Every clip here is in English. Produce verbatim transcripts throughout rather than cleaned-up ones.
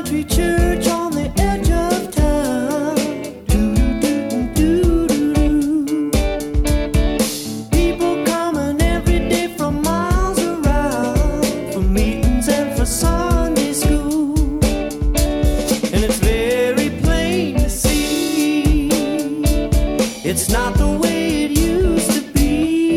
country church on the edge of town. Do-do-do-do-do-do. People coming every day from miles around for meetings and for Sunday school. And it's very plain to see it's not the way it used to be.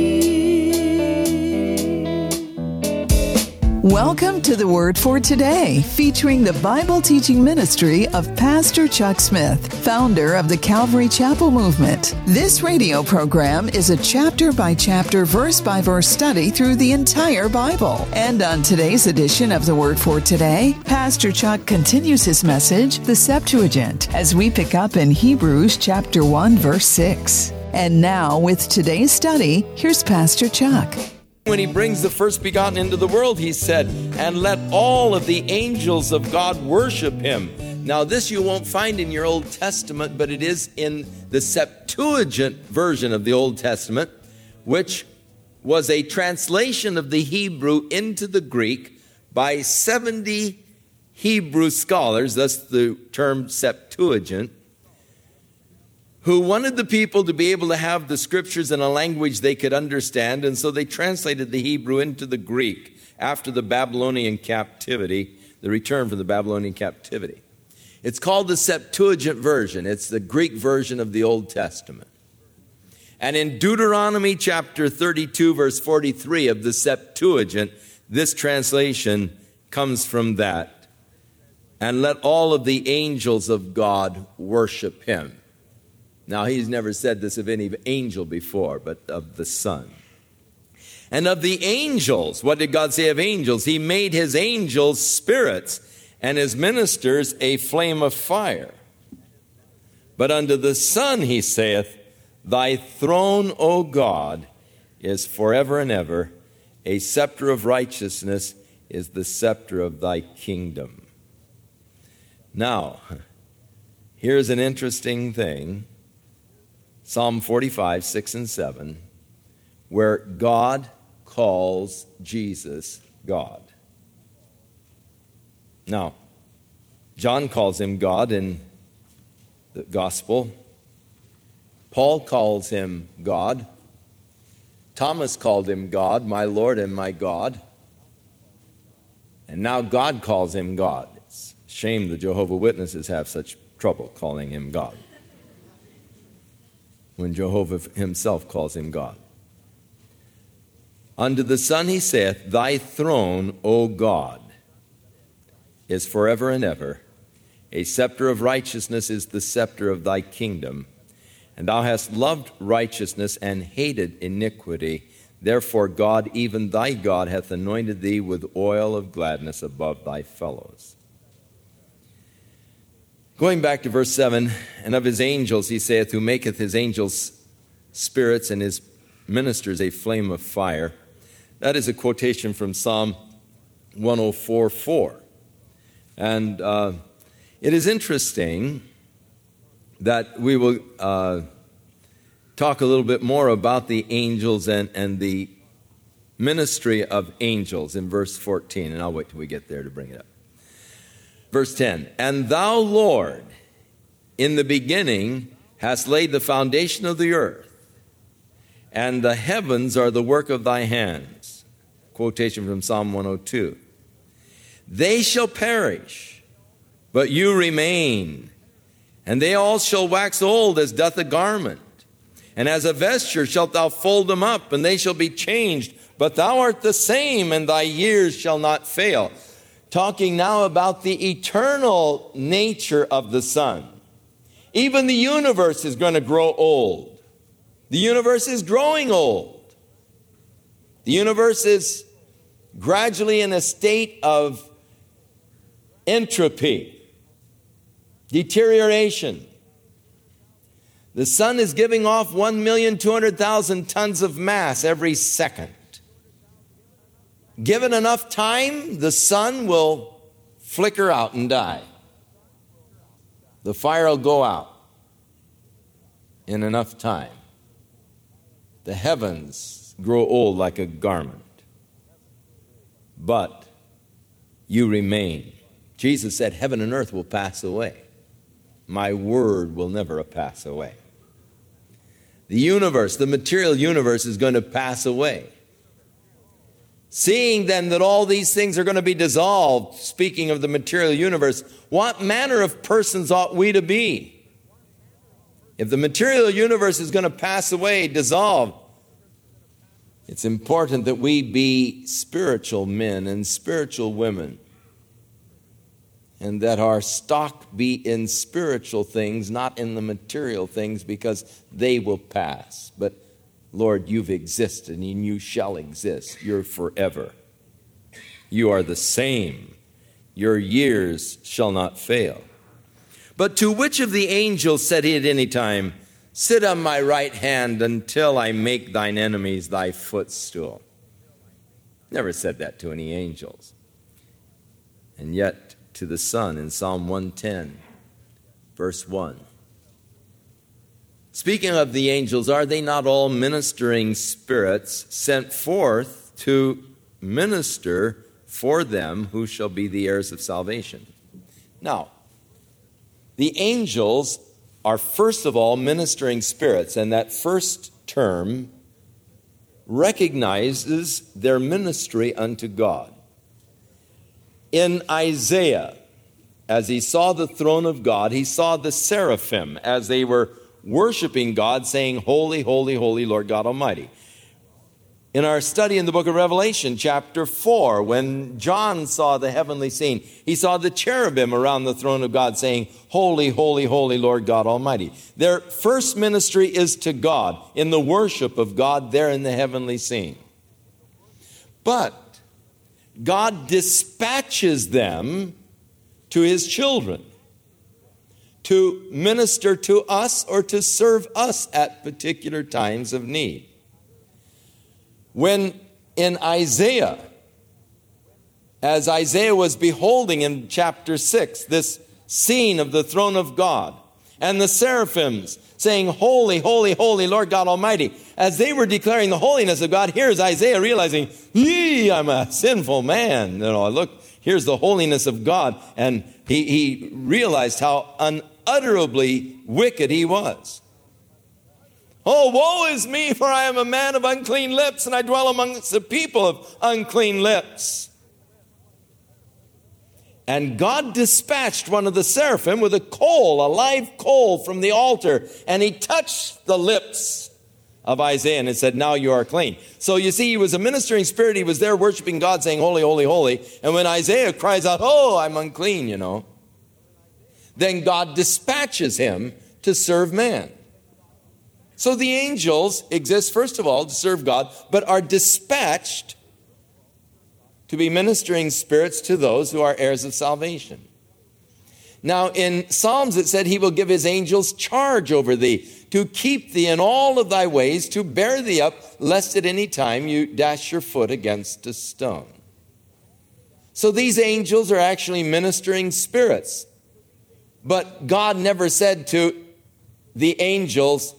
Welcome to the Word for Today, featuring the Bible teaching ministry of Pastor Chuck Smith, founder of the Calvary Chapel Movement. This radio program is a chapter-by-chapter, verse-by-verse study through the entire Bible. And on today's edition of the Word for Today, Pastor Chuck continues his message, the Septuagint, as we pick up in Hebrews chapter one, verse six. And now, with today's study, here's Pastor Chuck. When he brings the first begotten into the world, he said, and let all of the angels of God worship him. Now, this you won't find in your Old Testament, but it is in the Septuagint version of the Old Testament, which was a translation of the Hebrew into the Greek by seventy Hebrew scholars, thus the term Septuagint, who wanted the people to be able to have the scriptures in a language they could understand, and so they translated the Hebrew into the Greek after the Babylonian captivity, the return from the Babylonian captivity. It's called the Septuagint version. It's the Greek version of the Old Testament. And in Deuteronomy chapter thirty-two, verse forty-three of the Septuagint, this translation comes from that. And let all of the angels of God worship him. Now, he's never said this of any angel before, but of the Son. And of the angels, what did God say of angels? He made his angels spirits and his ministers a flame of fire. But unto the Son he saith, thy throne, O God, is forever and ever. A scepter of righteousness is the scepter of thy kingdom. Now, here's an interesting thing. Psalm forty-five, six and seven, where God calls Jesus God. Now, John calls him God in the gospel. Paul calls him God. Thomas called him God, my Lord and my God. And now God calls him God. It's a shame the Jehovah's Witnesses have such trouble calling him God, when Jehovah himself calls him God. Unto the Son he saith, thy throne, O God, is forever and ever. A scepter of righteousness is the scepter of thy kingdom. And thou hast loved righteousness and hated iniquity. Therefore God, even thy God, hath anointed thee with oil of gladness above thy fellows. Going back to verse seven, and of his angels he saith, who maketh his angels spirits and his ministers a flame of fire. That is a quotation from Psalm one oh four four. And uh, it is interesting that we will uh, talk a little bit more about the angels and, and the ministry of angels in verse fourteen. And I'll wait till we get there to bring it up. Verse ten, and thou, Lord, in the beginning hast laid the foundation of the earth, and the heavens are the work of thy hands. Quotation from Psalm one oh two. They shall perish, but you remain, and they all shall wax old as doth a garment. And as a vesture shalt thou fold them up, and they shall be changed, but thou art the same, and thy years shall not fail. Talking now about the eternal nature of the Son. Even the universe is going to grow old. The universe is growing old. The universe is gradually in a state of entropy, deterioration. The sun is giving off one million two hundred thousand tons of mass every second. Given enough time, the sun will flicker out and die. The fire will go out in enough time. The heavens grow old like a garment. But you remain. Jesus said, heaven and earth will pass away. My word will never pass away. The universe, the material universe, is going to pass away. Seeing then that all these things are going to be dissolved, speaking of the material universe, what manner of persons ought we to be? If the material universe is going to pass away, dissolve, it's important that we be spiritual men and spiritual women, and that our stock be in spiritual things, not in the material things, because they will pass. But Lord, you've existed and you shall exist. You're forever. You are the same. Your years shall not fail. But to which of the angels said he at any time, sit on my right hand until I make thine enemies thy footstool? Never said that to any angels. And yet to the Son in Psalm one ten, verse one. Speaking of the angels, are they not all ministering spirits sent forth to minister for them who shall be the heirs of salvation? Now, the angels are first of all ministering spirits, and that first term recognizes their ministry unto God. In Isaiah, as he saw the throne of God, he saw the seraphim as they were worshiping God, saying, holy, holy, holy, Lord God Almighty. In our study in the book of Revelation, chapter four, when John saw the heavenly scene, he saw the cherubim around the throne of God saying, holy, holy, holy, Lord God Almighty. Their first ministry is to God, in the worship of God there in the heavenly scene. But God dispatches them to his children to minister to us or to serve us at particular times of need. When in Isaiah, as Isaiah was beholding in chapter six, this scene of the throne of God, and the seraphims saying, holy, holy, holy, Lord God Almighty, as they were declaring the holiness of God, here's Isaiah realizing, yee, I'm a sinful man. You know, look, here's the holiness of God. And he, he realized how unutterably wicked he was. Oh, woe is me, for I am a man of unclean lips, and I dwell amongst the people of unclean lips. And God dispatched one of the seraphim with a coal, a live coal from the altar, and he touched the lips of Isaiah and said, now you are clean. So you see, he was a ministering spirit. He was there worshiping God, saying, holy, holy, holy. And when Isaiah cries out, oh, I'm unclean, you know, then God dispatches him to serve man. So the angels exist, first of all, to serve God, but are dispatched to be ministering spirits to those who are heirs of salvation. Now, in Psalms it said, he will give his angels charge over thee, to keep thee in all of thy ways, to bear thee up, lest at any time you dash your foot against a stone. So these angels are actually ministering spirits. But God never said to the angels,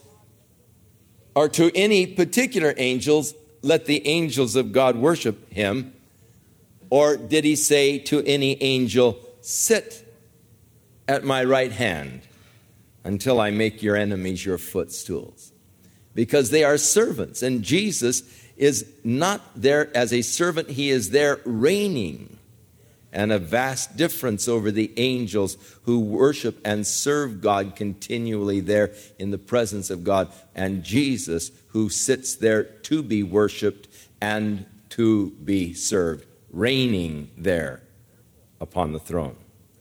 or to any particular angels, let the angels of God worship him. Or did he say to any angel, sit at my right hand until I make your enemies your footstools? Because they are servants, and Jesus is not there as a servant, he is there reigning. And a vast difference over the angels who worship and serve God continually there in the presence of God, and Jesus who sits there to be worshiped and to be served, reigning there upon the throne.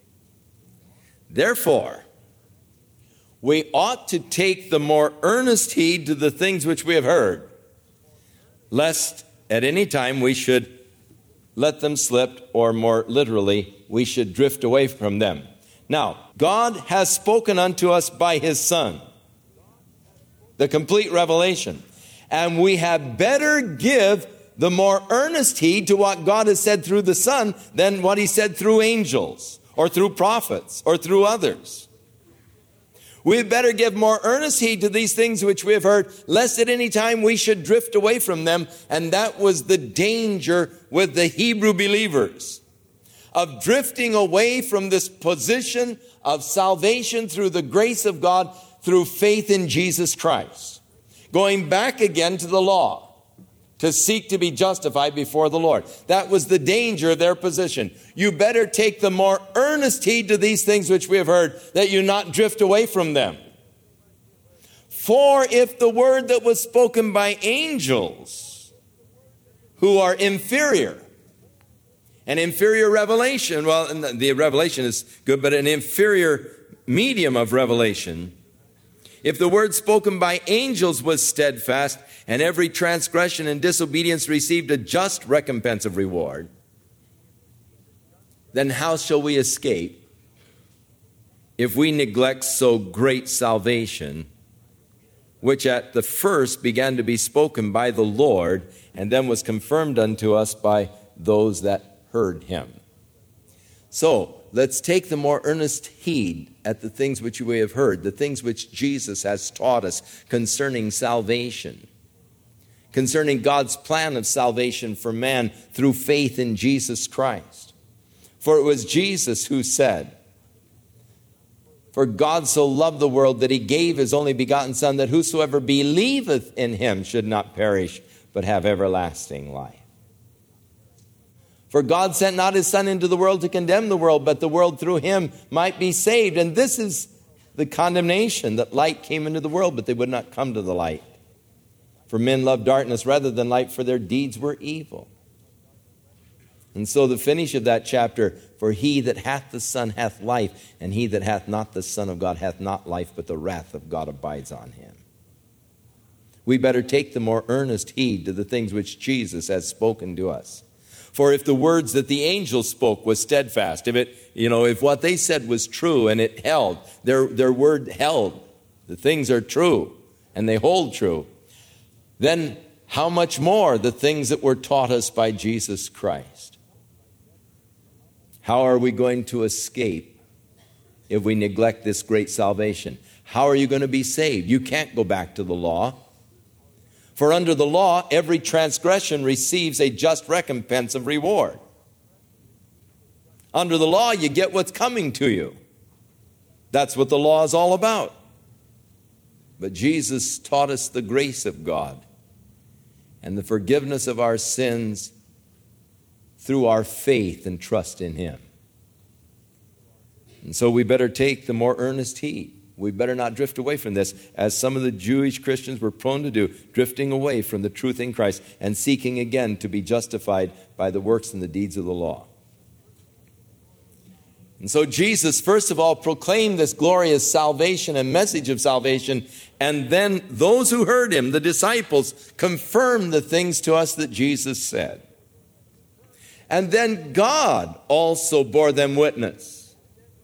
Therefore, we ought to take the more earnest heed to the things which we have heard, lest at any time we should let them slip, or more literally, we should drift away from them. Now, God has spoken unto us by his Son, the complete revelation, and we had better give the more earnest heed to what God has said through the Son than what he said through angels, or through prophets, or through others. We had better give more earnest heed to these things which we have heard, lest at any time we should drift away from them. And that was the danger with the Hebrew believers. of drifting away from this position of salvation through the grace of God through faith in Jesus Christ. Going back again to the law to seek to be justified before the Lord. That was the danger of their position. You better take the more earnest heed to these things which we have heard, that you not drift away from them. For if the word that was spoken by angels who are inferior, an inferior revelation, well, the revelation is good, but an inferior medium of revelation, if the word spoken by angels was steadfast, and every transgression and disobedience received a just recompense of reward, then how shall we escape if we neglect so great salvation, which at the first began to be spoken by the Lord, and then was confirmed unto us by those that heard him? So, let's take the more earnest heed at the things which we have heard, the things which Jesus has taught us concerning salvation, concerning God's plan of salvation for man through faith in Jesus Christ. For it was Jesus who said, "For God so loved the world that he gave his only begotten Son, that whosoever believeth in him should not perish, but have everlasting life. For God sent not his Son into the world to condemn the world, but the world through him might be saved." And this is the condemnation, that light came into the world, but they would not come to the light. For men loved darkness rather than light, for their deeds were evil. And so the finish of that chapter, "For he that hath the Son hath life, and he that hath not the Son of God hath not life, but the wrath of God abides on him." We better take the more earnest heed to the things which Jesus has spoken to us. For if the words that the angels spoke was steadfast, if it, you know, if what they said was true and it held, their, their word held, the things are true and they hold true, then how much more the things that were taught us by Jesus Christ? How are we going to escape if we neglect this great salvation? How are you going to be saved? You can't go back to the law. For under the law, every transgression receives a just recompense of reward. Under the law, you get what's coming to you. That's what the law is all about. But Jesus taught us the grace of God and the forgiveness of our sins through our faith and trust in him. And so we better take the more earnest heed. We better not drift away from this, as some of the Jewish Christians were prone to do, drifting away from the truth in Christ and seeking again to be justified by the works and the deeds of the law. And so Jesus, first of all, proclaimed this glorious salvation and message of salvation, and then those who heard him, the disciples, confirmed the things to us that Jesus said. And then God also bore them witness,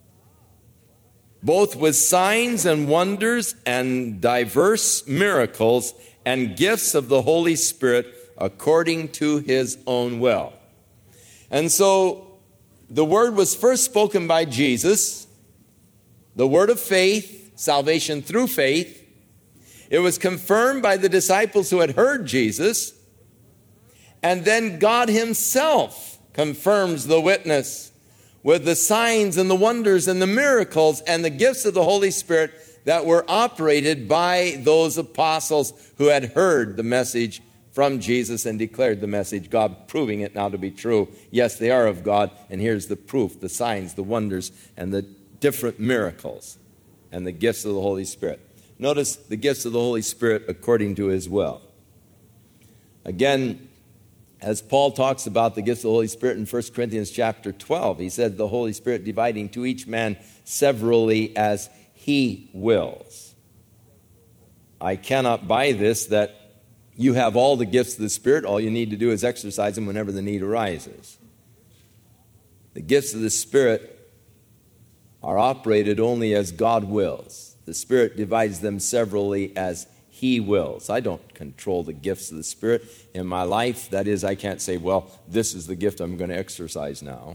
both with signs and wonders and diverse miracles and gifts of the Holy Spirit according to his own will. And so the word was first spoken by Jesus, the word of faith, salvation through faith. It was confirmed by the disciples who had heard Jesus. And then God himself confirms the witness with the signs and the wonders and the miracles and the gifts of the Holy Spirit that were operated by those apostles who had heard the message from Jesus and declared the message, God proving it now to be true. Yes, they are of God, and here's the proof, the signs, the wonders, and the different miracles and the gifts of the Holy Spirit. Notice the gifts of the Holy Spirit according to his will. Again, as Paul talks about the gifts of the Holy Spirit in First Corinthians chapter twelve, he said the Holy Spirit dividing to each man severally as he wills. I cannot buy this, that you have all the gifts of the Spirit. All you need to do is exercise them whenever the need arises. The gifts of the Spirit are operated only as God wills. The Spirit divides them severally as he wills. I don't control the gifts of the Spirit in my life. That is, I can't say, well, this is the gift I'm going to exercise now.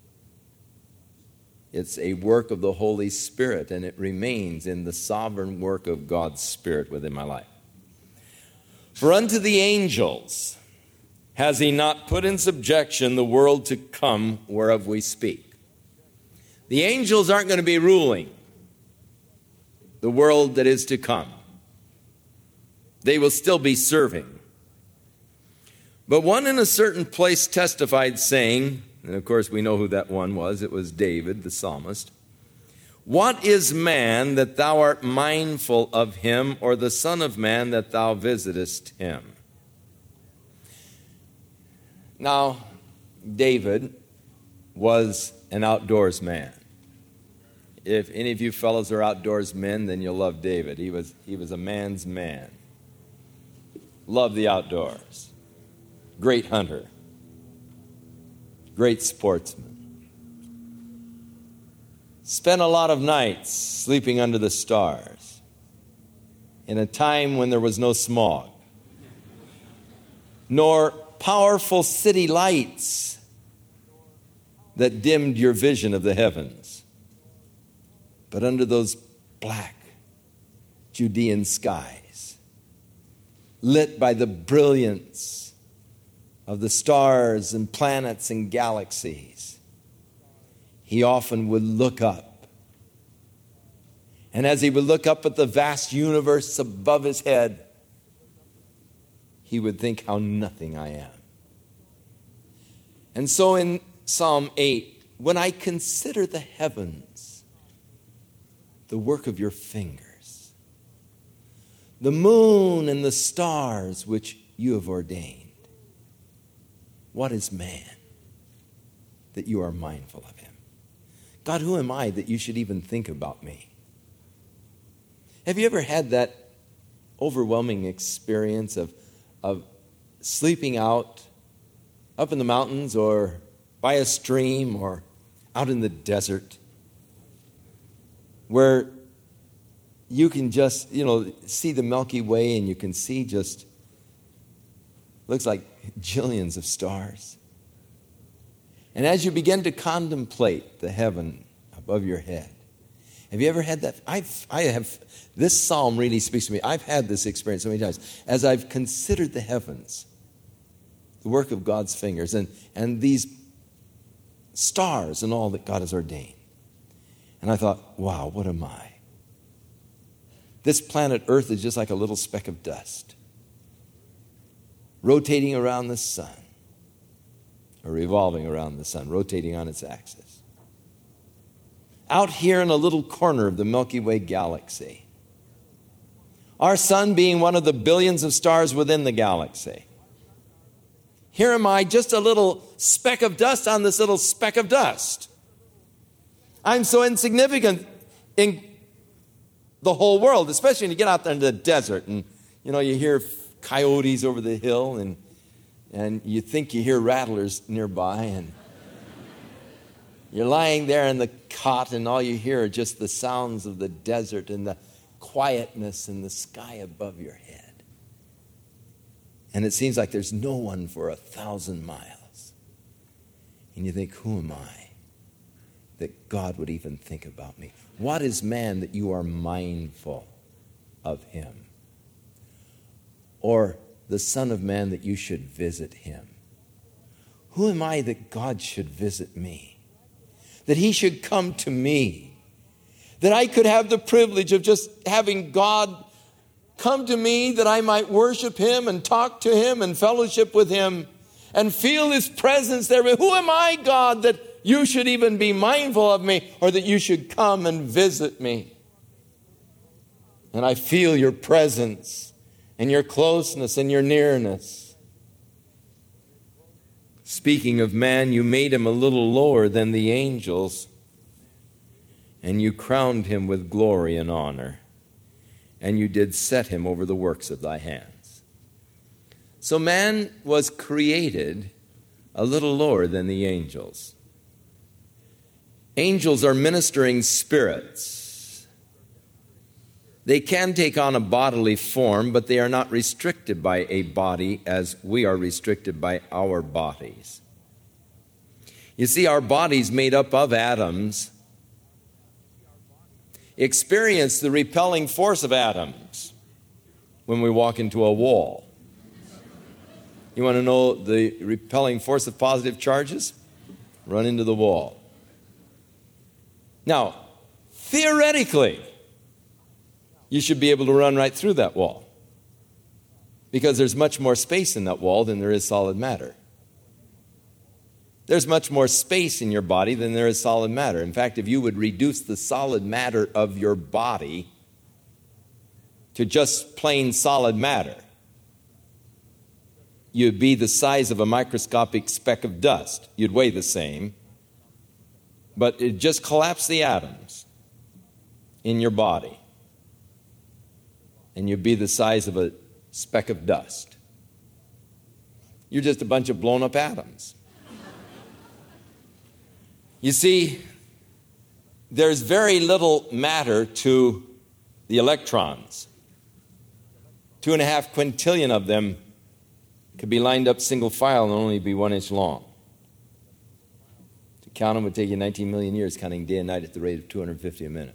It's a work of the Holy Spirit, and it remains in the sovereign work of God's Spirit within my life. For unto the angels has he not put in subjection the world to come whereof we speak? The angels aren't going to be ruling the world that is to come. They will still be serving. But one in a certain place testified, saying, and of course we know who that one was, it was David, the psalmist, "What is man that thou art mindful of him, or the son of man that thou visitest him?" Now, David was an outdoors man. If any of you fellows are outdoors men, then you'll love David. He was, he was a man's man. Loved the outdoors. Great hunter. Great sportsman. Spent a lot of nights sleeping under the stars in a time when there was no smog, nor powerful city lights that dimmed your vision of the heavens. But under those black Judean skies, lit by the brilliance of the stars and planets and galaxies, he often would look up. And as he would look up at the vast universe above his head, he would think, how nothing I am. And so in Psalm eight, when I consider the heavens, the work of your fingers, the moon and the stars which you have ordained, what is man that you are mindful of him? God, who am I that you should even think about me? Have you ever had that overwhelming experience of, of sleeping out up in the mountains or by a stream or out in the desert, where you can just, you know, see the Milky Way and you can see just, looks like jillions of stars. And as you begin to contemplate the heaven above your head, have you ever had that? I've, I have, this psalm really speaks to me. I've had this experience so many times. As I've considered the heavens, the work of God's fingers, and, and these stars and all that God has ordained. And I thought, wow, what am I? This planet Earth is just like a little speck of dust, rotating around the sun, or revolving around the sun, rotating on its axis. Out here in a little corner of the Milky Way galaxy, our sun being one of the billions of stars within the galaxy. Here am I, just a little speck of dust on this little speck of dust. I'm so insignificant in the whole world, especially when you get out there in the desert and, you know, you hear coyotes over the hill and and you think you hear rattlers nearby, and you're lying there in the cot and all you hear are just the sounds of the desert and the quietness in the sky above your head. And it seems like there's no one for a thousand miles. And you think, who am I that God would even think about me? What is man that you are mindful of him? Or the Son of Man that you should visit him? Who am I that God should visit me? That he should come to me? That I could have the privilege of just having God come to me, that I might worship him and talk to him and fellowship with him and feel his presence there. But who am I, God, that you should even be mindful of me, or that you should come and visit me? And I feel your presence and your closeness and your nearness. Speaking of man, you made him a little lower than the angels, and you crowned him with glory and honor, and you did set him over the works of thy hands. So man was created a little lower than the angels. Angels are ministering spirits. They can take on a bodily form, but they are not restricted by a body as we are restricted by our bodies. You see, our bodies made up of atoms experience the repelling force of atoms when we walk into a wall. You want to know the repelling force of positive charges? Run into the wall. Now, theoretically, you should be able to run right through that wall, because there's much more space in that wall than there is solid matter. There's much more space in your body than there is solid matter. In fact, if you would reduce the solid matter of your body to just plain solid matter, you'd be the size of a microscopic speck of dust. You'd weigh the same, but it just collapse the atoms in your body, and you'd be the size of a speck of dust. You're just a bunch of blown up atoms. You see, there's very little matter to the electrons. Two and a half quintillion of them could be lined up single file and only be one inch long. To count them would take you nineteen million years, counting day and night at the rate of two hundred fifty a minute.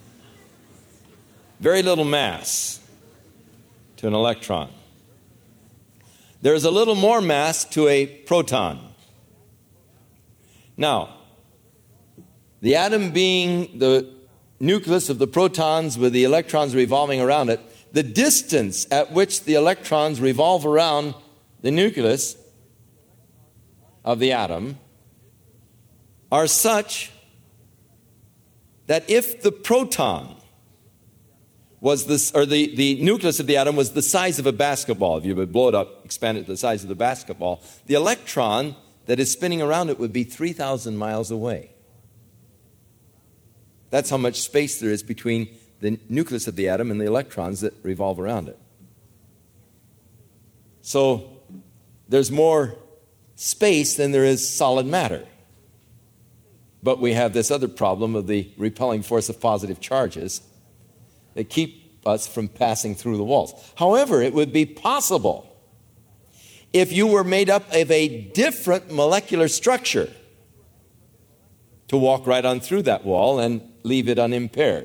Very little mass to an electron. There's a little more mass to a proton. Now, the atom being the nucleus of the protons with the electrons revolving around it, the distance at which the electrons revolve around the nucleus of the atom are such that if the proton was this, or the, the nucleus of the atom was the size of a basketball, if you would blow it up, expand it to the size of the basketball, the electron that is spinning around it would be three thousand miles away. That's how much space there is between the nucleus of the atom and the electrons that revolve around it. So there's more space than there is solid matter. But we have this other problem of the repelling force of positive charges that keep us from passing through the walls. However, it would be possible if you were made up of a different molecular structure to walk right on through that wall and leave it unimpaired.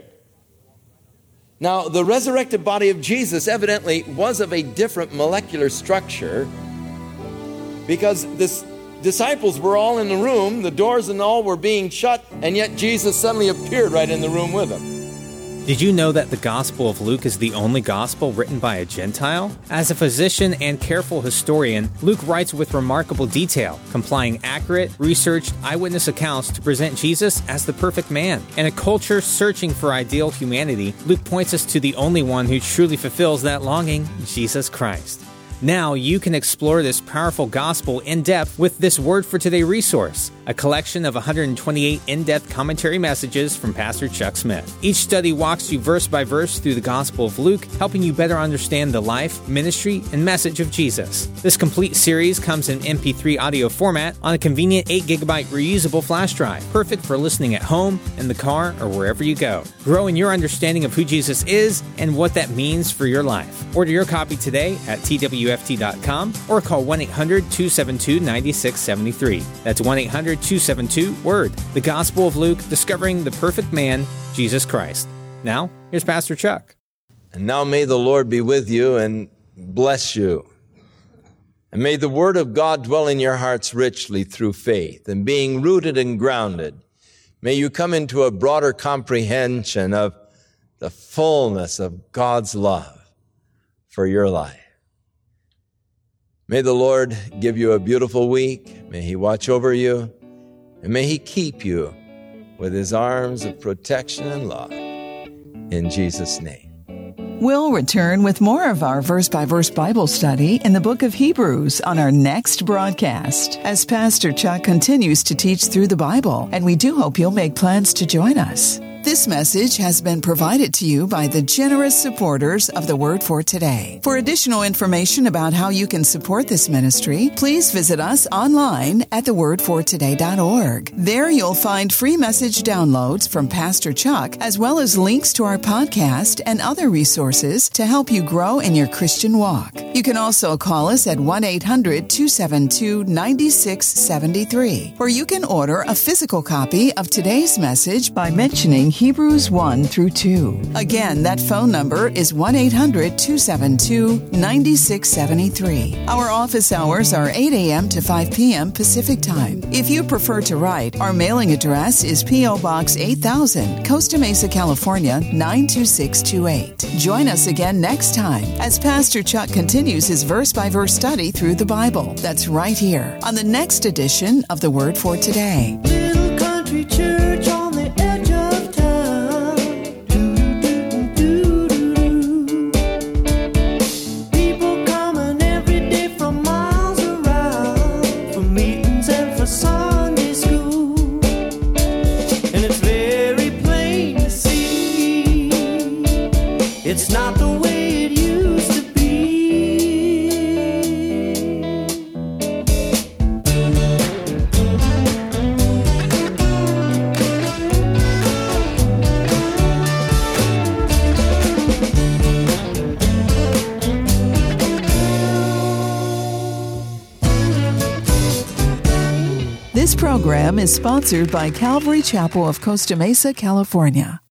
Now, the resurrected body of Jesus evidently was of a different molecular structure, because the disciples were all in the room, the doors and all were being shut, and yet Jesus suddenly appeared right in the room with them. Did you know that the Gospel of Luke is the only gospel written by a Gentile? As a physician and careful historian, Luke writes with remarkable detail, complying accurate, researched eyewitness accounts to present Jesus as the perfect man. In a culture searching for ideal humanity, Luke points us to the only one who truly fulfills that longing, Jesus Christ. Now you can explore this powerful gospel in depth with this Word for Today resource, a collection of one hundred twenty-eight in-depth commentary messages from Pastor Chuck Smith. Each study walks you verse by verse through the Gospel of Luke, helping you better understand the life, ministry, and message of Jesus. This complete series comes in M P three audio format on a convenient eight gigabyte reusable flash drive, perfect for listening at home, in the car, or wherever you go. Grow in your understanding of who Jesus is and what that means for your life. Order your copy today at T W F T dot com or call one eight hundred two seven two nine six seven three. That's one eight hundred two seven two WORD. The Gospel of Luke, discovering the perfect man, Jesus Christ. Now, here's Pastor Chuck. And now may the Lord be with you and bless you. And may the Word of God dwell in your hearts richly through faith, and being rooted and grounded, may you come into a broader comprehension of the fullness of God's love for your life. May the Lord give you a beautiful week. May He watch over you, and may He keep you with His arms of protection and love. In Jesus' name. We'll return with more of our verse-by-verse Bible study in the book of Hebrews on our next broadcast, as Pastor Chuck continues to teach through the Bible, and we do hope you'll make plans to join us. This message has been provided to you by the generous supporters of the Word for Today. For additional information about how you can support this ministry, please visit us online at the word for today dot org. There you'll find free message downloads from Pastor Chuck, as well as links to our podcast and other resources to help you grow in your Christian walk. You can also call us at one eight hundred two seven two nine six seven three, or you can order a physical copy of today's message by mentioning Hebrews one through two. Again, that phone number is one eight hundred two seven two nine six seven three. Our office hours are eight a.m. to five p.m. Pacific Time. If you prefer to write, our mailing address is P O. Box eight thousand, Costa Mesa, California nine two six two eight. Join us again next time as Pastor Chuck continues his verse-by-verse study through the Bible. That's right here on the next edition of The Word for Today. Little country church on the edge of town. Do-do-do-do-do-do. People coming every day from miles around for meetings and for Sunday school. And it's very plain to see it's not the way it used to be. This program is sponsored by Calvary Chapel of Costa Mesa, California.